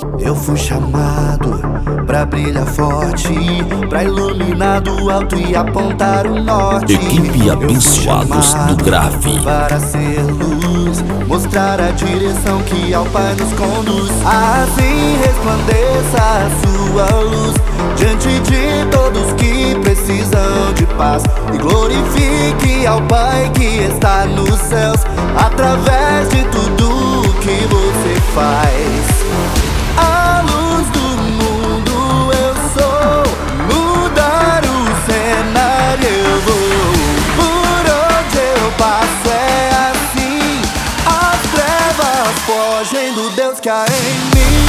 Eu fui chamado pra brilhar forte, pra iluminar do alto e apontar o norte. Equipe Abençoados do Grave. Para ser luz, mostrar a direção que ao Pai nos conduz. Assim resplandeça a sua luz diante de todos que precisam de paz. E glorifique ao Pai que está nos céus, através de tudo que você faz. A luz do mundo eu sou, mudar o cenário eu vou. Por onde eu passo é assim, as trevas fogem do Deus que há em mim.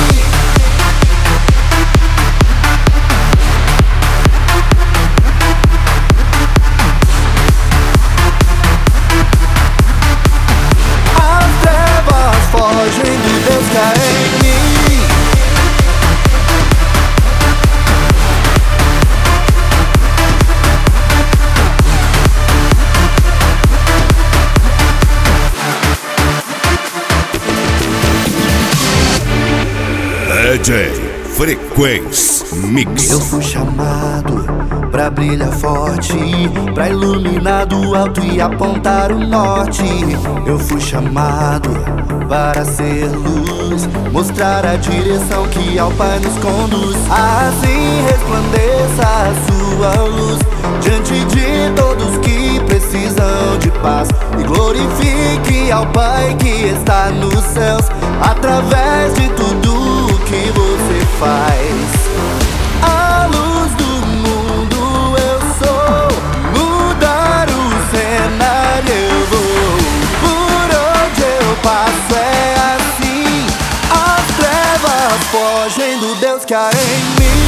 As trevas fogem do Deus que há em mim. DJ Frequência Mix. Eu fui chamado pra brilhar forte, pra iluminar do alto e apontar o norte. Eu fui chamado para ser luz, mostrar a direção que ao Pai nos conduz. Assim resplandeça a sua luz diante de todos que precisam de paz. E glorifique ao Pai que está nos céus, através de tudo que você faz. A luz do mundo eu sou, mudar o cenário eu vou. Por onde eu passo é assim, as trevas fogem do Deus que há em mim.